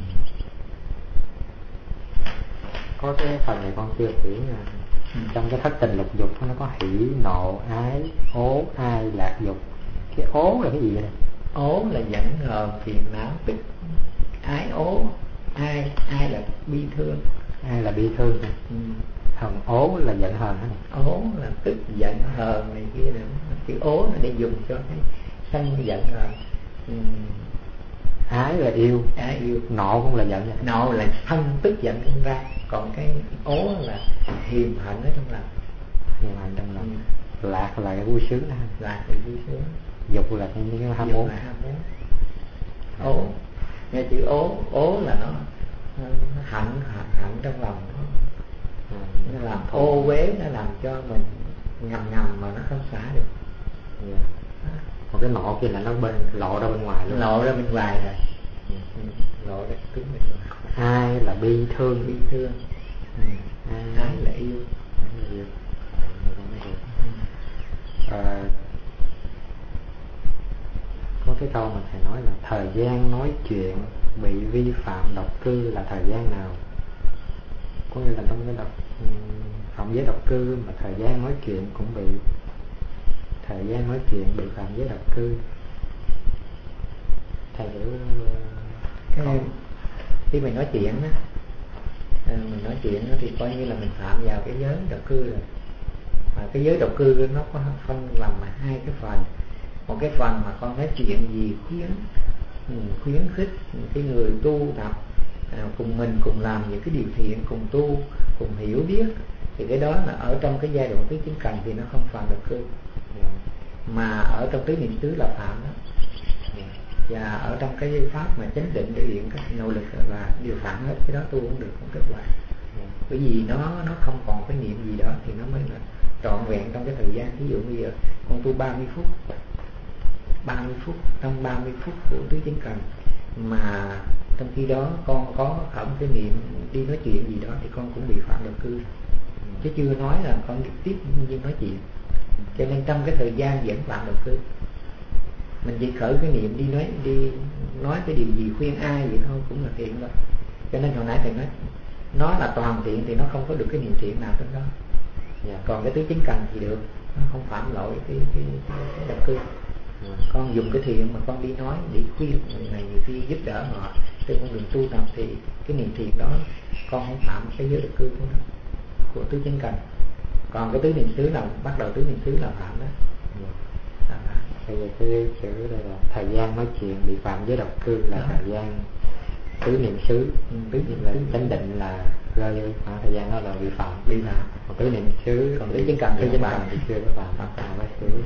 Có cái phần này con chưa hiểu nha. Ừ. Trong cái thất tình lục dục nó có hỷ, nộ, ái, ố, ai, lạc dục. Cái ố là cái gì vậy? Ố là giận hờn, phiền não, tức. Ái ố, ai, ai là bi thương. Ai là bi thương nè. Ừ. Hờn ố là giận hờn đó nè. Ố là tức giận hờn này kia nữa. Cái ố nó để dùng cho cái sân giận hờn. Ừ. Ái là yêu, ái yêu. Nộ cũng là giận vậy. Nộ là thân tức giận không ra. Còn cái ố là hiềm hận ở trong lòng. Hiềm hận trong lòng. Ừ. Lạc là cái vui sướng đó. Lạc là vui sướng. Dục là cái, cái ham muốn. ham muốn. Ố, nghe chữ ố, ố là nó, nó hận, hận, hận trong lòng nó, ừ. Nó làm ô uế, nó làm cho mình ngầm ngầm mà nó không xả được. Yeah. Còn cái nộ kia là nó bên lộ ra bên ngoài luôn. Lộ ra bên ngoài rồi. Ừ. Ừ. Lộ ra cứng bên ngoài. Ai là bi thương, bi thương. Ừ. Ai, ai là yêu. Ai là yêu. À, có cái câu mà thầy nói là thời gian nói chuyện bị vi phạm độc cư là thời gian nào? Có nghĩa là trong cái độc phạm giới độc cư mà thời gian nói chuyện cũng bị, thời gian nói chuyện bị phạm giới độc cư. Thầy hiểu cái khi mình nói chuyện đó, mình nói chuyện đó thì coi như là mình phạm vào cái giới độc cư rồi. Mà cái giới độc cư nó có phân làm mà hai cái phần. Một cái phần mà con nói chuyện gì khuyến khuyến khích những cái người tu tập à, cùng mình cùng làm những cái điều thiện, cùng tu, cùng hiểu biết, thì cái đó là ở trong cái giai đoạn tứ chính cần thì nó không phạm độc cư. Mà ở trong tứ niệm xứ là phạm đó. Và ở trong cái pháp mà chánh định để hiện các nỗ lực là điều phạm hết, cái đó tu cũng được, không kết quả. Bởi vì nó nó không còn cái niệm gì đó thì nó mới là trọn vẹn trong cái thời gian. Ví dụ bây giờ con tu ba mươi phút, ba mươi phút, trong ba mươi phút của tứ chính cần mà trong khi đó con có khởi cái niệm đi nói chuyện gì đó thì con cũng bị phạm độc cư, chứ chưa nói là con tiếp nhiên nói chuyện. Cho nên trong cái thời gian vẫn phạm độc cư. Mình chỉ khởi cái niệm đi nói đi nói cái điều gì khuyên ai vậy thôi cũng là thiện rồi. Cho nên hồi nãy thầy nói nó là toàn thiện thì nó không có được cái niệm thiện nào trong đó. Yeah. Còn cái tứ chính cần thì được, nó không phạm lỗi cái cái, cái, cái động cư. Yeah. Con dùng cái thiện mà con đi nói để khuyên người này người kia, giúp đỡ họ trên con đường tu tập thì cái niệm thiện đó con không phạm cái giới động cư của nó, của tứ chính cần. Còn cái tứ niệm xứ là bắt đầu tứ niệm xứ là phạm đó. Yeah. Bây giờ cái chữ đây là thời gian nói chuyện bị phạm giới độc cư là đó. Thời gian tứ niệm xứ, ừ, tứ niệm là chánh định là rơi vô khoảng thời gian đó là vi phạm, vi phạm. Còn tứ niệm xứ, còn tứ chính cần, tứ chính cần thì chưa có phạm, phạm phạm cái xứ.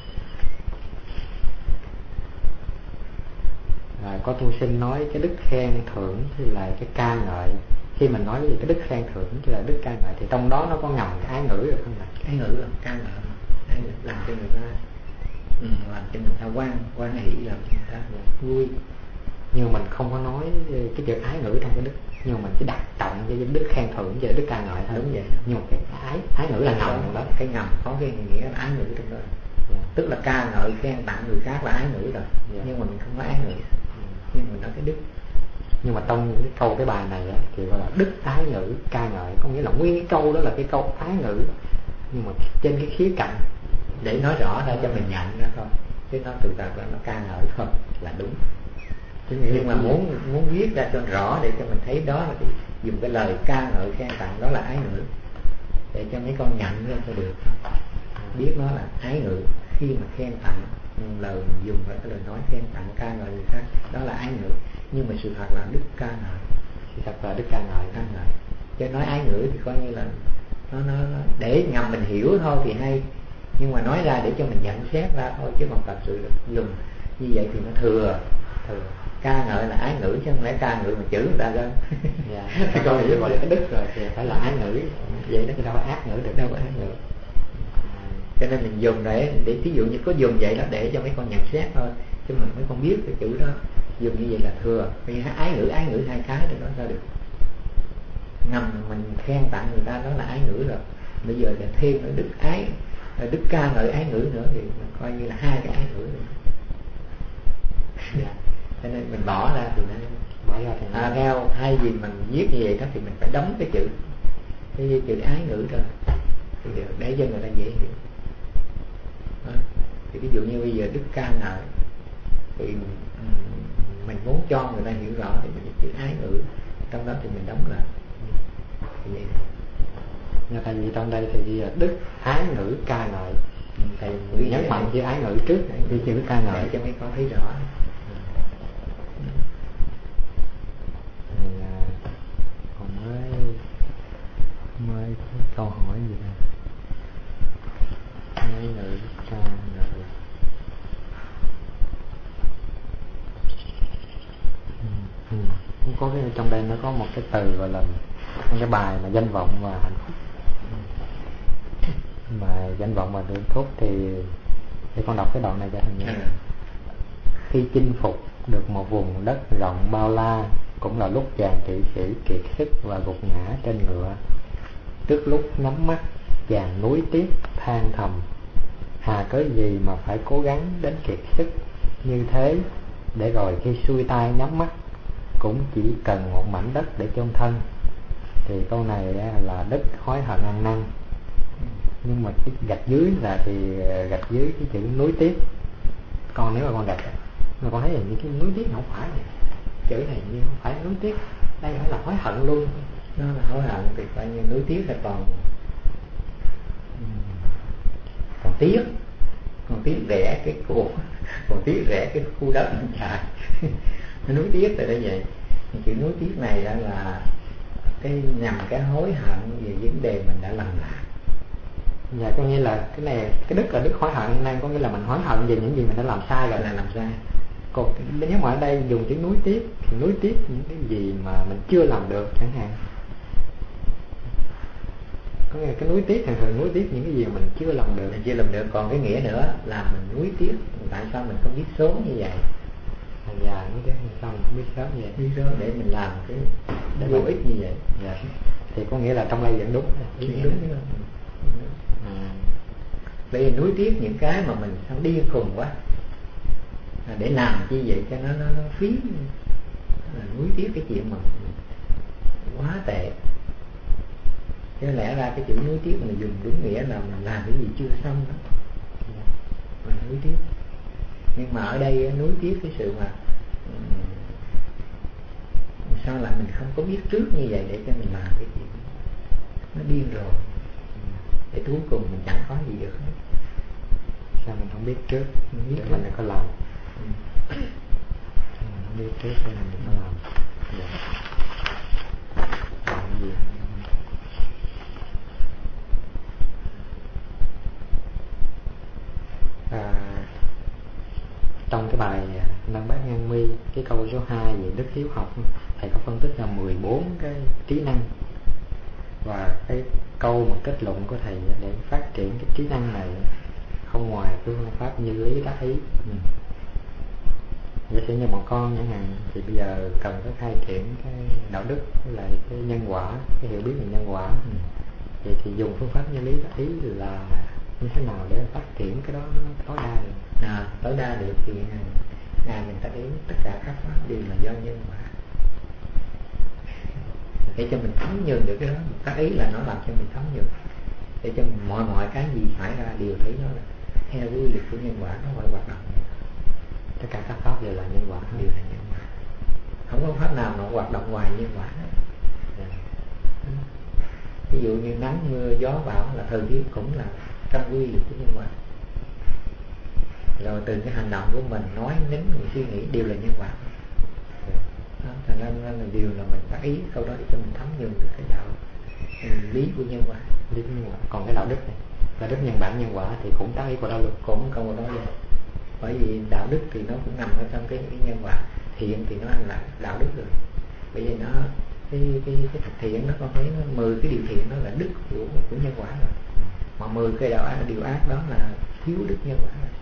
Rồi có tu sinh nói cái đức khen thưởng thì là cái ca ngợi. Khi mình nói về cái đức khen thưởng thì là đức ca ngợi thì trong đó nó có ngầm cái ái ngữ được không ạ? Ái ngữ là ca ngợi, ái ngữ làm cho người ta ừ, làm cho người ta quan quan hỷ, làm cho người ta vui. Nhưng mình không có nói cái chữ ái ngữ trong cái đức, nhưng mà mình chỉ đặt trọng cái đức khen thưởng và đức ca ngợi thôi. Đúng vậy. Nhưng mà cái ái ái ngữ là ngầm đó, cái ngầm có cái nghĩa là ái ngữ trong đó. Yeah. Tức là ca ngợi khen tặng người khác là ái ngữ rồi. Yeah. Nhưng mà mình không có ái ngữ. Yeah. Nhưng mình nói cái đức. Nhưng mà trong cái câu cái bài này á, thì gọi là đức ái ngữ ca ngợi, có nghĩa là nguyên cái câu đó là cái câu ái ngữ, nhưng mà trên cái khía cạnh để nói rõ ra cho mình nhận ra thôi, chứ nó tự thật là nó ca ngợi thôi là đúng. Nhưng mà muốn muốn viết ra cho rõ để cho mình thấy đó là cái, dùng cái lời ca ngợi khen tặng đó là ái ngữ, để cho mấy con nhận ra cho được, biết nó là ái ngữ. Khi mà khen tặng lời mình dùng cái lời nói khen tặng ca ngợi người khác đó là ái ngữ, nhưng mà sự thật là đức ca ngợi, sự thật là đức ca ngợi, ca ngợi. Chứ nói ái ngữ thì coi như là nó, nó, nó để ngầm mình hiểu thôi thì hay, nhưng mà nói ra để cho mình nhận xét ra thôi, chứ còn thật sự dùng như vậy thì nó thừa. Thừa ca ngợi là ái ngữ chứ không lẽ ca ngợi mà chữ người ta lên. Dạ. Cái câu này gọi là cái đức rồi thì phải là ái ngữ, vậy đó chứ đâu có ác ngữ được, đâu có ác ngữ. Cho nên mình dùng để để ví dụ như có dùng vậy đó để cho mấy con nhận xét thôi, chứ mà mấy con biết cái chữ đó dùng như vậy là thừa. Vì ái ngữ ái ngữ hai cái để nói ra được. Ngầm mình khen tặng người ta đó là ái ngữ rồi, bây giờ là thêm nữa đức ái, đức ca ngợi ái ngữ nữa thì coi như là hai cái ái ngữ này. Yeah. Cho nên mình bỏ ra thì nó bỏ ra thì à, theo thay vì mình viết như vậy đó thì mình phải đóng cái chữ cái chữ ái ngữ rồi thì để cho người ta dễ hiểu. À, thì ví dụ như bây giờ đức ca ngợi thì mình muốn cho người ta hiểu rõ thì mình chữ ái ngữ trong đó thì mình đóng lại thì vậy. Nhưng tại vì trong đây thì đức ái ngữ ca ngợi, thầy nhấn mạnh chữ ái ngữ trước đi chữ ca ngợi cho mấy con thấy rõ. Thì còn mới mới câu hỏi gì nè, ái ngữ ca ngợi. Ừ, ừ. Cũng có cái trong đây nó có một cái từ gọi là cái bài mà danh vọng và hạnh phúc. Mà danh vọng và hạnh phúc thì để con đọc cái đoạn này cho thầy nghe. Khi chinh phục được một vùng đất rộng bao la, cũng là lúc chàng kỵ sĩ kiệt sức và gục ngã trên ngựa. Trước lúc nhắm mắt, chàng nuối tiếc than thầm: hà cớ gì mà phải cố gắng đến kiệt sức như thế, để rồi khi xuôi tay nhắm mắt cũng chỉ cần một mảnh đất để chôn thân. Thì câu này là đức hối hận ăn năn, nhưng mà cái gạch dưới là thì gạch dưới cái chữ nuối tiếc. Còn nếu mà con gạch mà con thấy là những cái nuối tiếc không phải này, chữ này như không phải nuối tiếc, đây phải là hối hận luôn. Nó là hối hận thì coi như nuối tiếc là còn còn tiếc, còn tiếc rẻ cái cuộc, còn tiếc rẻ cái khu đất anh chạy. Nuối tiếc là như vậy. Chữ nuối tiếc này đó là cái nhằm cái hối hận về vấn đề mình đã làm lại. Dạ, có nghĩa là cái này cái đức là đức hối hận nên có nghĩa là mình hối hận về những gì mình đã làm sai rồi, là làm sai. Còn nếu mà ở đây dùng chữ nuối tiếc thì nuối tiếc những cái gì mà mình chưa làm được chẳng hạn. Có nghĩa là cái nuối tiếc thường thường nuối tiếc những cái gì mà mình chưa làm được. Mình chưa làm được. Còn cái nghĩa nữa là mình nuối tiếc tại sao mình không biết sớm như vậy. Dạ, nuối tiếc sao mình không biết sớm như vậy. Biết sớm để mình làm cái để vô ích như vậy. Dạ. Thì có nghĩa là trong đây vẫn đúng. Đúng, đúng, đúng. À. Bây giờ nuối tiếc những cái mà mình sao điên khùng quá, để làm chi vậy cho nó nó, nó phí, là nuối tiếc cái chuyện mà quá tệ. Chứ lẽ ra cái chữ nuối tiếc mình dùng đúng nghĩa là mình làm cái gì chưa xong đó, mình nuối tiếc. Nhưng mà ở đây nuối tiếc cái sự mà sao lại mình không có biết trước như vậy để cho mình làm cái chuyện nó điên rồi, để cuối cùng mình chẳng có gì được hết. Sao mình không biết trước Mình biết để trước. mình đừng có làm. Ừ. Mình không biết trước để mình đừng có làm. Dạ. Làm cái gì? À, trong cái bài Lăng Bát Ngang Mi, cái câu số hai về đức hiếu học, thầy có phân tích ra mười bốn cái trí năng, và cái câu mà kết luận của thầy để phát triển cái trí năng này không ngoài cái phương pháp như lý đắc ý. Ừ. Giả sử như bọn con chẳng hạn thì bây giờ cần phải khai triển cái đạo đức với lại cái nhân quả, cái hiểu biết về nhân quả. Ừ. Vậy thì dùng phương pháp như lý đắc ý là như thế nào để phát triển cái đó nó tối đa được? À, tối đa được thì ngài mình ta đến tất cả các pháp đều là do nhân quả, để cho mình thấm nhuần được cái đó. Tác ý là nó làm cho mình thấm nhuần, để cho mình mọi mọi cái gì xảy ra đều thấy nó là theo quy luật của nhân quả, nó phải hoạt động. Tất cả các pháp đều là nhân quả, đều là nhân quả, không có pháp nào nó hoạt động ngoài nhân quả hết. Yeah. Ví dụ như nắng mưa gió bão là thời tiết cũng là trong quy luật của nhân quả. Rồi từ cái hành động của mình, nói nín mình suy nghĩ đều là nhân quả. Đó, thành ra là điều là mình tác ý câu đó để cho mình thấm nhuần được cái đạo lý của nhân quả. Lý của nhân quả. Còn cái đạo đức này, đạo đức nhân bản nhân quả thì cũng tác ý của đạo luật, cũng câu đó vậy. Bởi vì đạo đức thì nó cũng nằm ở trong cái, cái nhân quả. Thiện thì nó là đạo đức rồi. Bởi vì nó cái cái cái thực thiện nó có thấy nó mười cái điều thiện nó là đức của của nhân quả rồi. Mà mười cái đạo ác, điều ác đó là thiếu đức nhân quả rồi.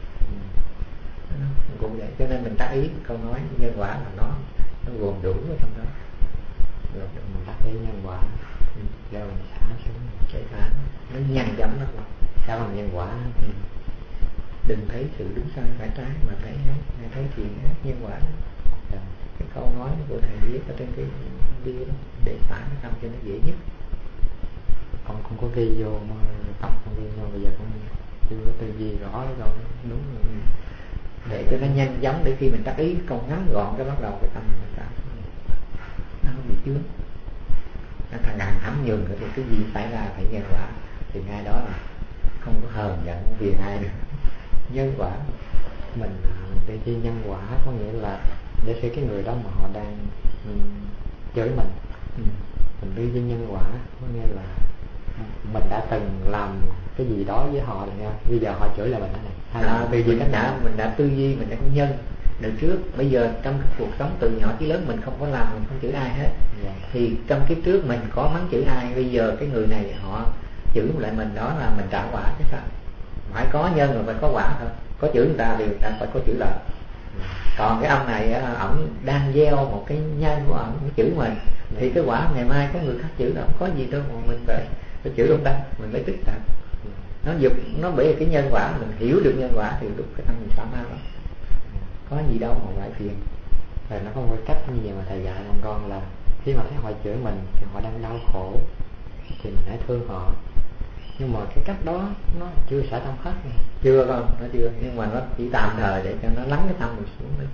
Ừ. Cũng vậy, cho nên mình tác ý câu nói nhân quả là nó nó gồm đủ ở trong đó. Rồi mình tác ý nhân quả, ừ. Rồi mình xả xuống, cái xả nó nhanh chóng lắm, xả bằng nhân quả. Ừ. Đừng thấy sự đúng sai phải trái mà thấy thấy, thấy chuyện ác nhân quả đó. Yeah. Cái câu nói của thầy viết ở trên cái bia đó để xả nó xong cho nó dễ nhất. Con không có ghi vô mà tập không ghi vô, bây giờ con chưa có tư duy rõ rồi, đúng rồi. Để cho nó nhanh chóng, để khi mình tác ý câu ngắn gọn cái bắt đầu cái tâm mình xả, nó không bị chướng. Nó thằng càng thấm nhuần nữa thì cái gì xảy ra phải nhân quả, thì ngay đó là không có hờn giận vì ai nữa. Nhân quả mình tư duy nhân quả có nghĩa là để khi cái người đó mà họ đang um, chửi mình, ừ. mình tư duy nhân quả có nghĩa là mình đã từng làm cái gì đó với họ rồi nha, bây giờ họ chửi là mình này, hay là à, tư duy mình đã mình đã tư duy, mình đã có nhân từ trước. Bây giờ trong cái cuộc sống từ nhỏ tới lớn mình không có làm, mình không chửi ai hết. Yeah. Thì trong kiếp trước mình có mắng chửi ai, bây giờ cái người này họ chửi lại mình, đó là mình trả quả chứ sao. Phải có nhân rồi phải có quả thôi. Có chửi người ta thì người ta phải có chửi lại. Còn cái ông này ổng đang gieo một cái nhân của ổng chửi mình, thì cái quả ngày mai có người khác chửi là không có gì đâu mà mình phải phải chửi ông ta, mình phải tức giận. Nó dục nó bởi vì cái nhân quả, mình hiểu được nhân quả thì lúc cái tâm mình xả ma lắm. Có gì đâu mà phải phiền. Rồi nó có một cái cách như vậy mà thầy dạy con con là khi mà thấy họ chửi mình thì họ đang đau khổ thì mình hãy thương họ. Nhưng mà cái cách đó nó chưa xả tâm hết. Chưa không, nó chưa, nhưng mà nó chỉ tạm thời để cho nó lắng cái tâm mình xuống đấy.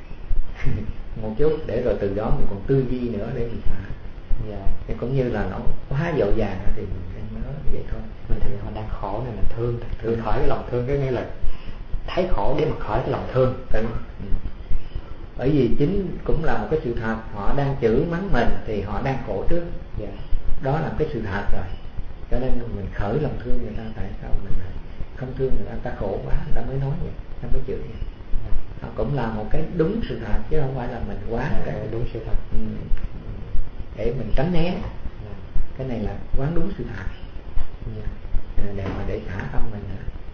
Một chút để rồi từ đó mình còn tư duy nữa để mình xả. Dạ. Thì cũng như là nó quá dội vàng thì mình nói vậy thôi. Mình thấy họ đang khổ này mình thương, thương khỏi cái lòng thương, cái nghĩa là thấy khổ để mà khỏi cái lòng thương. Ừ. Ừ. Bởi vì chính cũng là một cái sự thật, họ đang chửi mắng mình thì họ đang khổ trước. Dạ. Đó là cái sự thật rồi. Cho nên mình khởi lòng thương người ta, tại sao mình lại không thương người ta, người ta khổ quá người ta mới nói vậy, người ta mới chửi vậy. Nó cũng là một cái đúng sự thật chứ không phải là mình quá à, cái đúng sự thật. Ừ. Để mình tránh né. Yeah. Cái này là quán đúng sự thật. Yeah. Để mà để xả tâm mình.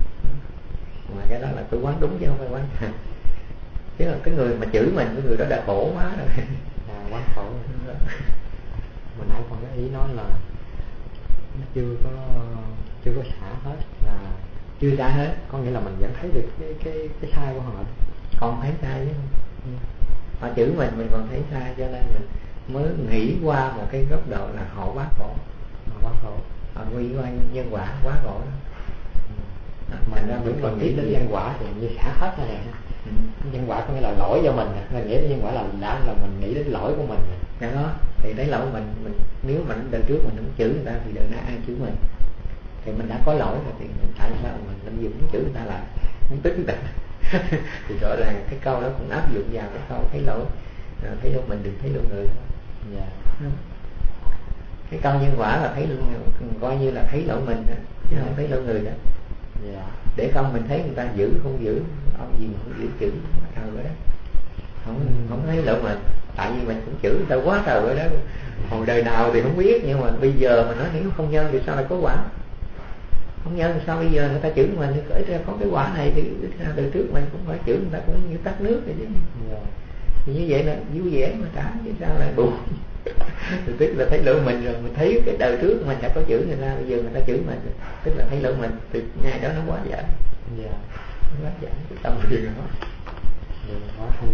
Ngoài cái đó là tôi quán đúng chứ không phải quán thật. Chứ là cái người mà chửi mình, cái người đó đã khổ quá rồi. À, quán khổ rồi. Mình nãy còn cái ý nói là nó chưa có chưa có xả hết, là chưa xả hết, có nghĩa là mình vẫn thấy được cái cái cái sai của họ. còn thấy sai chứ không. Họ chửi mình mình còn thấy sai, cho nên mình mới nghĩ qua một cái góc độ là họ quá khổ, họ quá khổ, họ nghĩ qua nhân quả quá khổ đó. Mà ra mình còn nghĩ đến nhân quả thì như xả hết ra này. Ừ. Nhân quả có nghĩa là lỗi do mình, mình nghĩ đến nhân quả là đã là mình nghĩ đến lỗi của mình. Dạ đó, thì thấy lỗi mình, mình nếu mình đời trước mình không chửi người ta thì đời nay ai chửi mình? Thì mình đã có lỗi rồi thì tại sao mình làm gì cũng chửi người ta lại, không tức người ta? Thì rõ ràng cái câu đó cũng áp dụng vào cái câu thấy lỗi, à, thấy lỗi mình đừng thấy lỗi người. Dạ. Cái câu nhân quả là thấy lỗi, coi như là thấy lỗi mình đó, chứ không thấy lỗi người đó. Dạ. Để không mình thấy người ta giữ không giữ, ông gì mà không giữ chữ quá trời rồi đó, không ừ. không thấy lỗi mình, tại vì mình cũng chữ người ta quá trời rồi đó. Hồi đời nào thì không biết, nhưng mà bây giờ mình nói nếu không nhân thì sao lại có quả? Không nhân thì sao bây giờ người ta chữ mình thì khởi ra có cái quả này, thì đời trước mình cũng phải chữ người ta cũng như tắt nước vậy chứ. Yeah. Thì như vậy là vui vẻ mà trả, chứ sao lại buồn? Tức là thấy lỗi mình rồi, mình thấy cái đời trước mình đã có chữ người ta, bây giờ người ta chữ mình, tức là thấy lỗi mình, thì ngày đó nó quá giải. Yeah. Nó quá giải cái tâm quyền đó. Yeah, quá hay.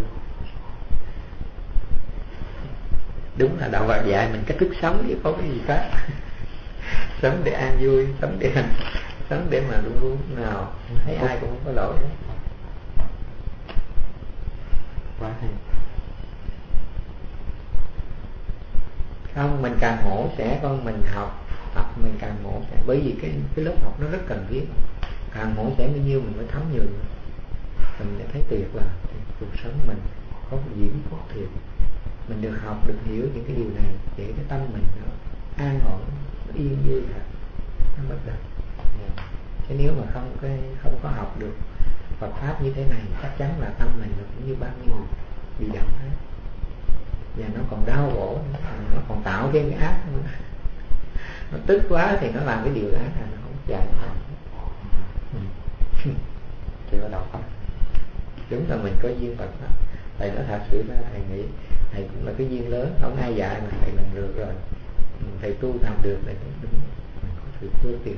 Đúng là đạo Phật dạy mình cách thức sống chứ có cái gì khác. Sống để an vui, sống để sống để mà luôn luôn nào thấy ai cũng không có lỗi đó. Quá hay. Không, mình càng mổ xẻ con mình học, học mình càng mổ xẻ, bởi vì cái cái lớp học nó rất cần thiết. Càng mổ xẻ bao nhiêu mình mới thấm nhiều, mình sẽ thấy tuyệt là cuộc sống mình có cái gì cũng có thiệt. Mình được học, được hiểu những cái điều này để cái tâm mình nó an ổn, nó yên vui thật, nó bất động. Yeah. Chứ nếu mà không cái không có học được Phật pháp như thế này, chắc chắn là tâm mình nó cũng như bao nhiêu người bị động hết, và nó còn đau khổ, nó còn tạo thêm cái ác nữa. Nó tức quá thì nó làm cái điều ác là nó không chạy nó. Thì bắt đầu Phật. Đúng là mình có duyên Phật pháp. Thầy nói thật sự ra thầy nghĩ thầy cũng là cái duyên lớn, không ai dạy mà thầy làm được rồi. Thầy tu làm được là đúng, mình có sự phương tiện.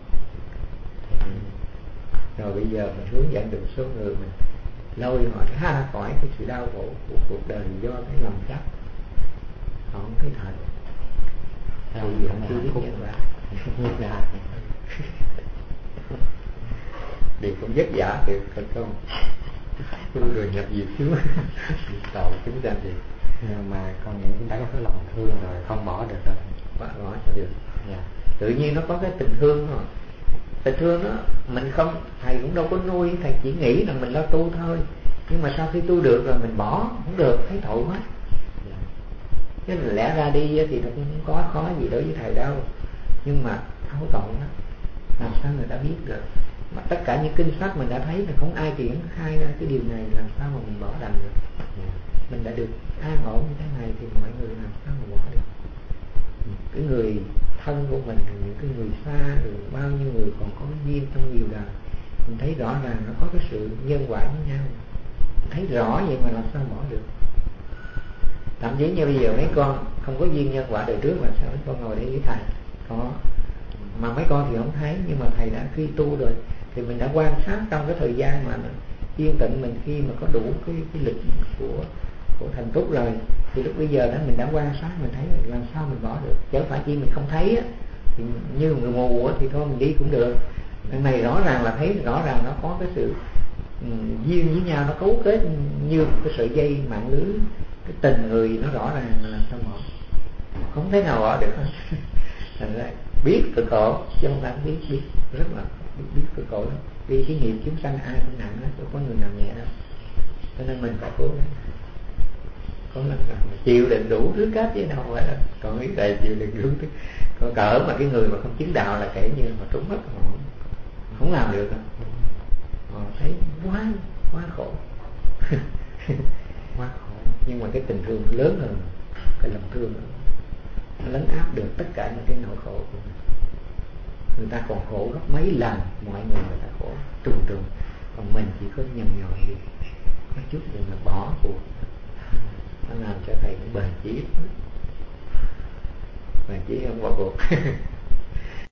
Rồi bây giờ mình hướng dẫn được số người, mình lôi họ ra khỏi cái sự đau khổ của cuộc đời do cái lầm chấp, họ không thấy thật. Thì họ chưa biết nhận ra, nhận ra điều cũng vất vả thì thành công. Thương rồi nhập diệt xuống đầu chúng ta gì mà con nghĩ đã có cái lòng thương rồi, không bỏ được rồi, bỏ bỏ cho được. Yeah. Tự nhiên nó có cái tình thương rồi. Tình thương đó mình không, thầy cũng đâu có nuôi, thầy chỉ nghĩ là mình lo tu thôi, nhưng mà sau khi tu được rồi mình bỏ không được, thấy tội quá. Yeah. Chứ lẽ ra đi thì nó cũng không có khó gì đối với thầy đâu, nhưng mà thấu tội đó, làm sao người ta biết được? Mà tất cả những kinh sách mình đã thấy là không ai triển khai ra cái điều này, làm sao mà mình bỏ đành được? Yeah. Mình đã được an ổn như thế này thì mọi người làm sao mà bỏ được? Cái người thân của mình, những cái người xa, rồi bao nhiêu người còn có duyên trong nhiều đời, mình thấy rõ ràng nó có cái sự nhân quả với nhau, mình thấy rõ vậy mà làm sao bỏ được? Thậm chí như bây giờ mấy con không có duyên nhân quả đời trước, mà sao mấy con ngồi đây với thầy có, mà mấy con thì không thấy, nhưng mà thầy đã khi tu rồi thì mình đã quan sát trong cái thời gian mà yên tĩnh mình, khi mà có đủ cái, cái lực của của thành túc rồi, thì lúc bây giờ đó mình đã quan sát, mình thấy là làm sao mình bỏ được? Chứ phải chỉ mình không thấy á, thì như người mù á, thì thôi mình đi cũng được. Cái này rõ ràng là thấy rõ ràng nó có cái sự um, duyên với nhau, nó cấu kết như một cái sợi dây mạng lưới, cái tình người nó rõ ràng là làm sao bỏ, không thể nào bỏ được. Thành ra biết cực khổ chứ không phải biết, biết rất là biết, biết cực khổ đó. Vì cái nghiệp chúng sanh ai cũng nặng đó, chứ có người nào nhẹ đâu. Cho nên mình phải cố gắng, có lần nào chịu đựng đủ thứ cách chứ đâu phải là còn ý thầy chịu đựng đủ thứ. Còn cỡ mà cái người mà không chứng đạo là kể như mà trúng mất, họ không làm được đâu. Họ thấy quá quá khổ. Quá khổ, nhưng mà cái tình thương lớn hơn, cái lòng thương nó lấn áp được tất cả những cái nỗi khổ của mình. Người ta còn khổ gấp mấy lần, mọi người người ta khổ trùng trùng, còn mình chỉ có nhầm nhò gì có chút để mà bỏ cuộc, nó làm cho thầy cũng bền chí, bền chí không bỏ cuộc.